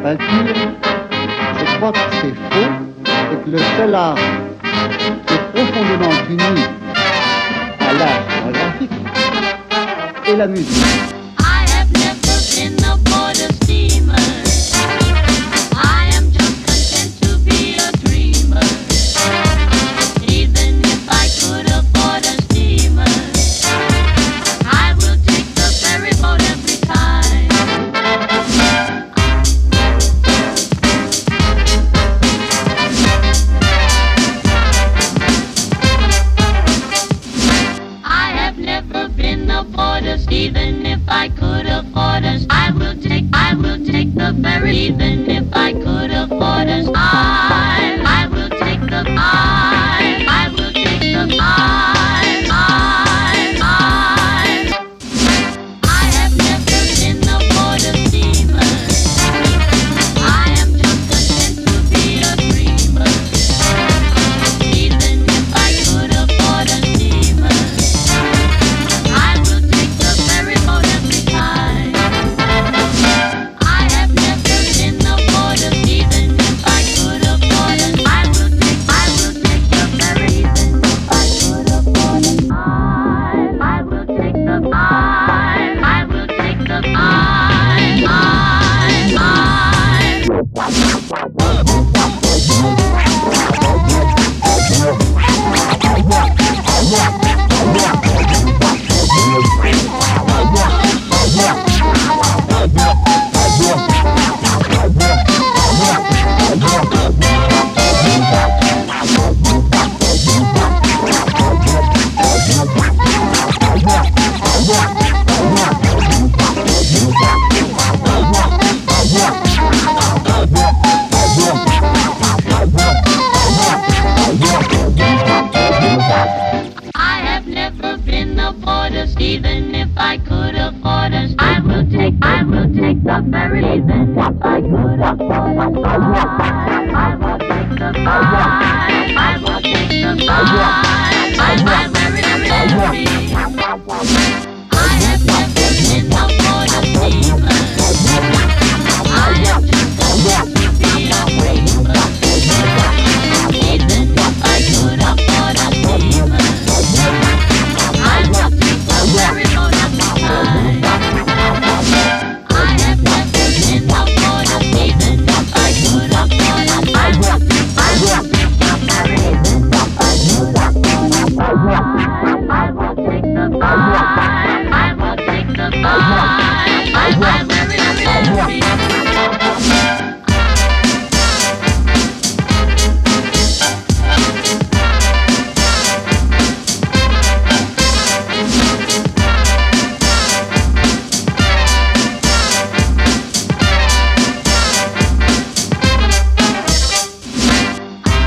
peinture, je crois que c'est faux et que le seul art qui est profondément uni à l'art photographique est la musique. I have never been aboard a steamer. I am just content to be a dreamer. Even if I could afford a steamer, I will take the ferry boat every time. I have never been aboard a even if I could afford us, I will take the ferry. Even if I could afford us, I will take the I will take the I have never been aboard a steamer. I am just content to be a dreamer. Even if I could afford a steamer, I will take the ferry boat every time. I have never been aboard a even if I could afford it. I will take the ferry. Even if I could afford it, I will take the I will take the I have never been aboard us, even if I could afford us. I will take the ferry, even if I could afford us.